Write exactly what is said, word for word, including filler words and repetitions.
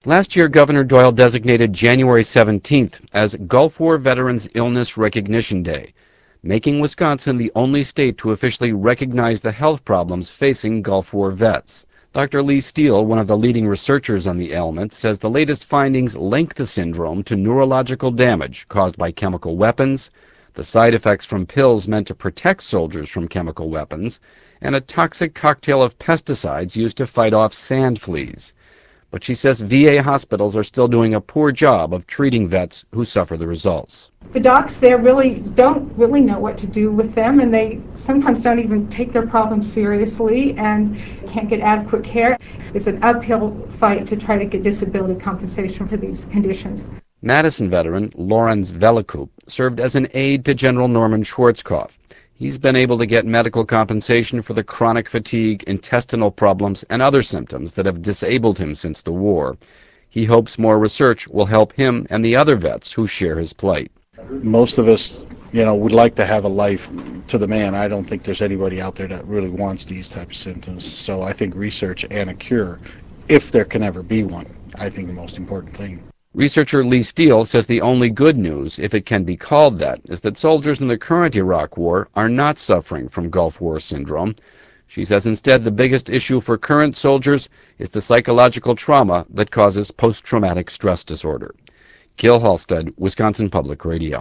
Last year, Governor Doyle designated January seventeenth as Gulf War Veterans Illness Recognition Day, making Wisconsin the only state to officially recognize the health problems facing Gulf War vets. Doctor Lee Steele, one of the leading researchers on the ailment, says the latest findings link the syndrome to neurological damage caused by chemical weapons, the side effects from pills meant to protect soldiers from chemical weapons, and a toxic cocktail of pesticides used to fight off sand fleas. But she says V A hospitals are still doing a poor job of treating vets who suffer the results. The docs there really don't really know what to do with them, and they sometimes don't even take their problems seriously and can't get adequate care. It's an uphill fight to try to get disability compensation for these conditions. Madison veteran Lawrence Velikoop served as an aide to General Norman Schwarzkopf. He's been able to get medical compensation for the chronic fatigue, intestinal problems, and other symptoms that have disabled him since the war. He hopes more research will help him and the other vets who share his plight. Most of us, you know, would like to have a life to the man. I don't think there's anybody out there that really wants these type of symptoms. So I think research and a cure, if there can ever be one, I think the most important thing. Researcher Lee Steele says the only good news, if it can be called that, is that soldiers in the current Iraq War are not suffering from Gulf War syndrome. She says instead the biggest issue for current soldiers is the psychological trauma that causes post-traumatic stress disorder. Gil Halstead, Wisconsin Public Radio.